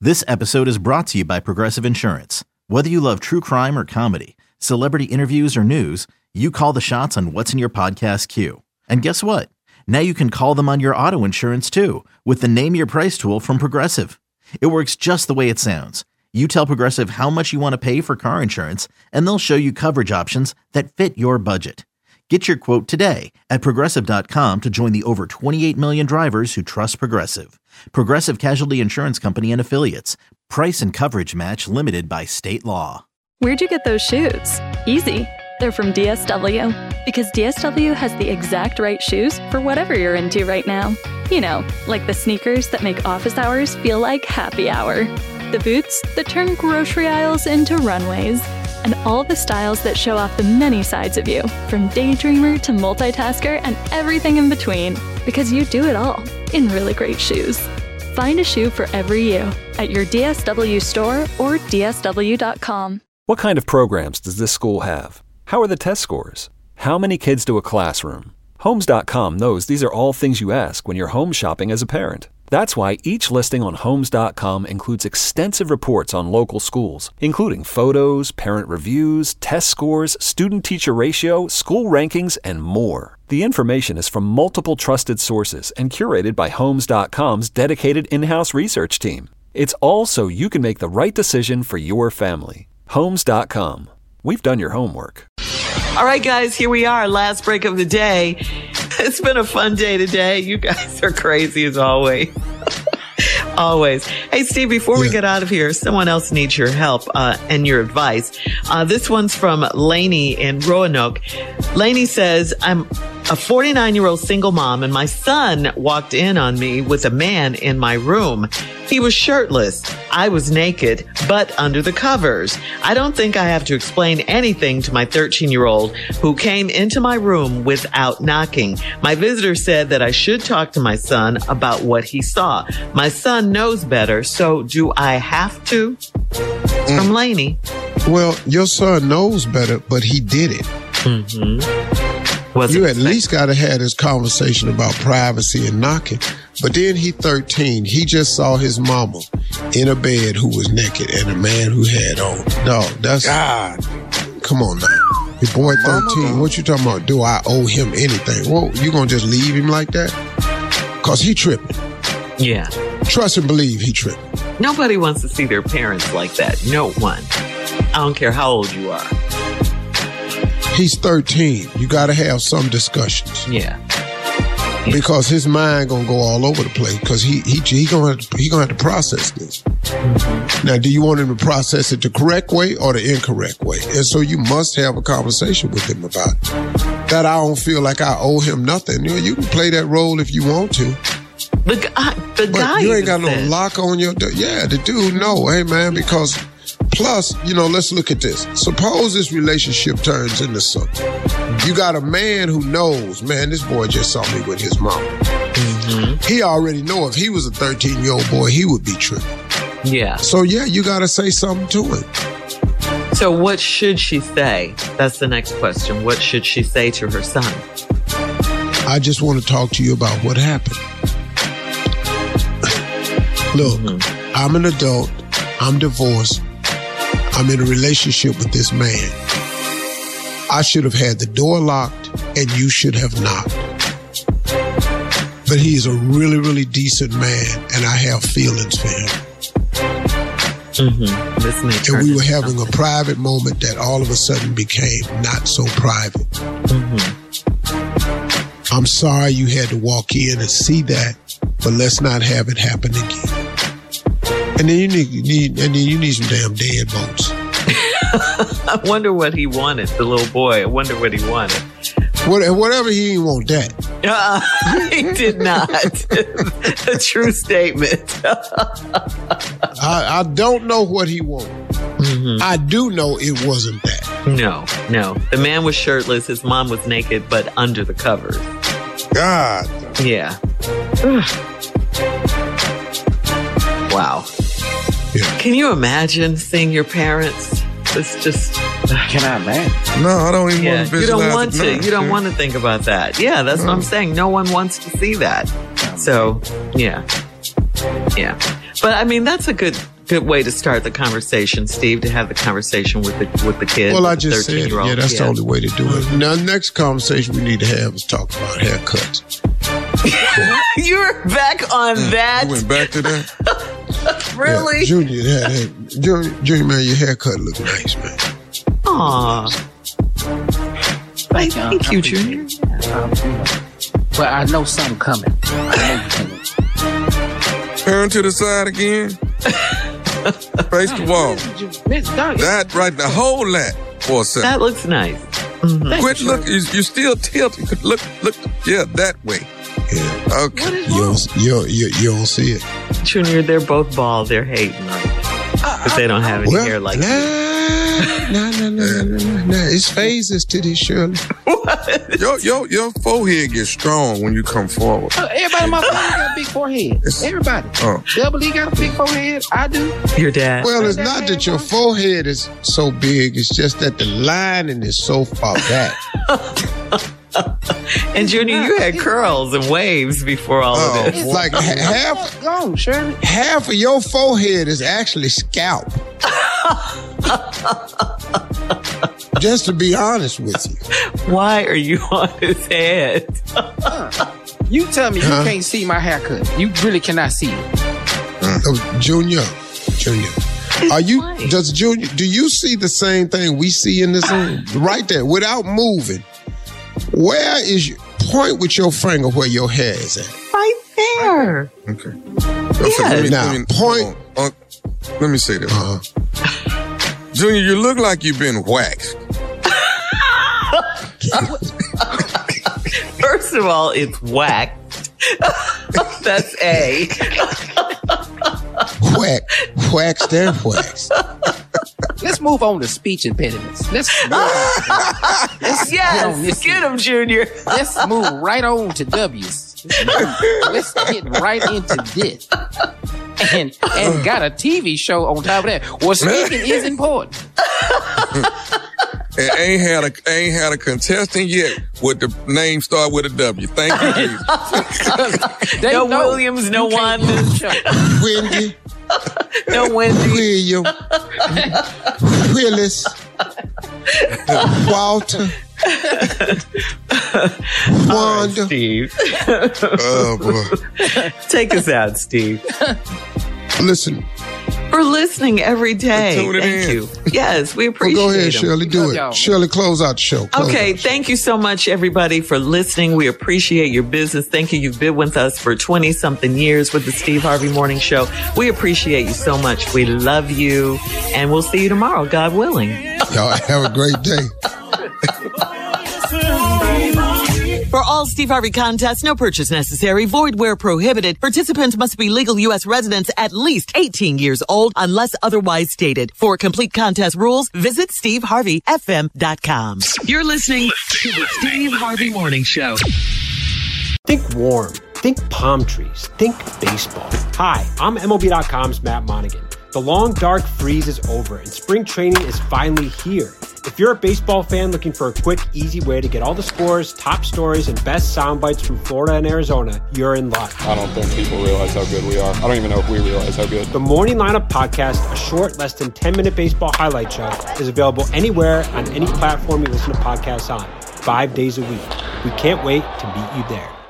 This episode is brought to you by Progressive Insurance. Whether you love true crime or comedy, celebrity interviews or news, you call the shots on what's in your podcast queue. And guess what? Now you can call them on your auto insurance too with the Name Your Price tool from Progressive. It works just the way it sounds. You tell Progressive how much you want to pay for car insurance, and they'll show you coverage options that fit your budget. Get your quote today at Progressive.com to join the over 28 million drivers who trust Progressive. Progressive Casualty Insurance Company and Affiliates. Price and coverage match limited by state law. Where'd you get those shoes? Easy. They're from DSW. Because DSW has the exact right shoes for whatever you're into right now. You know, like the sneakers that make office hours feel like happy hour. The boots that turn grocery aisles into runways. And all the styles that show off the many sides of you, from daydreamer to multitasker and everything in between. Because you do it all in really great shoes. Find a shoe for every you at your DSW store or DSW.com. What kind of programs does this school have? How are the test scores? How many kids do a classroom? Homes.com knows these are all things you ask when you're home shopping as a parent. That's why each listing on Homes.com includes extensive reports on local schools, including photos, parent reviews, test scores, student-teacher ratio, school rankings, and more. The information is from multiple trusted sources and curated by Homes.com's dedicated in-house research team. It's all so you can make the right decision for your family. Homes.com. We've done your homework. All right, guys, here we are. Last break of the day. It's been a fun day today. You guys are crazy as always. Always. Hey, Steve, before we get out of here, someone else needs your help and your advice. This one's from Lainey in Roanoke. Lainey says, I'm a 49-year-old single mom, and my son walked in on me with a man in my room. He was shirtless. I was naked, but under the covers. I don't think I have to explain anything to my 13-year-old who came into my room without knocking. My visitor said that I should talk to my son about what he saw. My son knows better, so do I have to? From Lainey. Well, your son knows better, but he did it. Mm-hmm. You at least got to have this conversation about privacy and knocking. But then he 13. He just saw his mama in a bed who was naked and a man who had on. No, that's... God. Come on now. Your boy 13. What you talking about? Do I owe him anything? Well, you going to just leave him like that? Because he tripping. Yeah. Trust and believe he tripping. Nobody wants to see their parents like that. No one. I don't care how old you are. He's 13. You got to have some discussions. Yeah. Because his mind gonna go all over the place. Because he gonna have to process this. Mm-hmm. Now, do you want him to process it the correct way or the incorrect way? And so you must have a conversation with him about it. That I don't feel like I owe him nothing. You can play that role if you want to. The guy. You ain't got no lock on your door. Yeah, the dude, no, hey man, because. Plus, let's look at this. Suppose this relationship turns into something. You got a man who knows, man, this boy just saw me with his mama. Mm-hmm. He already know if he was a 13-year-old boy, he would be tripping. Yeah. So, yeah, you got to say something to him. So what should she say? That's the next question. What should she say to her son? I just want to talk to you about what happened. Look, I'm an adult. I'm divorced. I'm in a relationship with this man. I should have had the door locked and you should have knocked. But he is a really, really decent man and I have feelings for him. Mm-hmm. And we were having a private moment that all of a sudden became not so private. Mm-hmm. I'm sorry you had to walk in and see that, but let's not have it happen again. And then you need some damn deadbolts. I wonder what he wanted, the little boy. I wonder what he wanted. Whatever, he didn't want that. He did not. A true statement. I don't know what he wanted. Mm-hmm. I do know it wasn't that. No. The man was shirtless. His mom was naked, but under the covers. God. Yeah. Wow. Yeah. Can you imagine seeing your parents? It's just... Can I imagine? No, I don't even want to visualize. You don't want to. You don't want to think about that. Yeah, that's what I'm saying. No one wants to see that. So, yeah. But I mean, that's a good Good way to start the conversation, Steve, to have the conversation with the kid. Well, I just said, yeah, that's the only way to do it. Mm-hmm. Now, next conversation we need to have is talk about haircuts. You're back on that? You went back to that? Really? Yeah, Junior, man, your haircut look nice, man. Aw. Thank you, Junior. But I know something coming. Turn to the side again. Face the wall. That right, the whole lot for a second. That looks nice. Mm-hmm. Quit look. You still tilting. Look. Yeah, that way. Yeah. Okay. You don't see it. Junior, they're both bald. They're hating on you because they don't have any hair like you. No. It's phases to this, Shirley. Your forehead gets strong when you come forward. Everybody in my family got a big forehead. Everybody. Double E got a big forehead. I do. Your dad. Well, it's not that your forehead is so big. It's just that the lining is so far back. And Junior, you had curls and waves before all of this. Like half of your forehead is actually scalp. Just to be honest with you. Why are you on his head? You tell me you can't see my haircut. You really cannot see it. Junior. Do you see the same thing we see in this room? Right there, without moving. Where is your point with your finger where your hair is at? Right there. Okay. Yeah. Point. Let me say this. Junior, you look like you've been waxed. First of all, it's waxed. That's A. Waxed and waxed. Let's move on to speech impediments. Let's get him, Junior. Let's move right on to W's. Let's get right into this. And got a TV show on top of that. Well, speaking is important. And ain't had a contestant yet with the name start with a W. Thank you, Jesus. No Williams, no Wanda. Wendy. No Wendy. William. Willis. Walter. Wanda. Steve. Oh, boy. Take us out, Steve. Listen. For listening every day. Thank you. Yes, we appreciate it. Go ahead, Shirley. Do it. Shirley, close out the show. Thank you so much, everybody, for listening. We appreciate your business. Thank you. You've been with us for 20-something years with the Steve Harvey Morning Show. We appreciate you so much. We love you. And we'll see you tomorrow, God willing. Y'all have a great day. For all Steve Harvey contests, no purchase necessary, void where prohibited. Participants must be legal U.S. residents at least 18 years old unless otherwise stated. For complete contest rules, visit SteveHarveyFM.com. You're listening to the Steve Harvey Morning Show. Think warm. Think palm trees. Think baseball. Hi, I'm MLB.com's Matt Monaghan. The long, dark freeze is over and spring training is finally here. If you're a baseball fan looking for a quick, easy way to get all the scores, top stories, and best sound bites from Florida and Arizona, you're in luck. I don't think people realize how good we are. I don't even know if we realize how good. The Morning Lineup Podcast, a short, less than 10-minute baseball highlight show, is available anywhere on any platform you listen to podcasts on, 5 days a week. We can't wait to meet you there.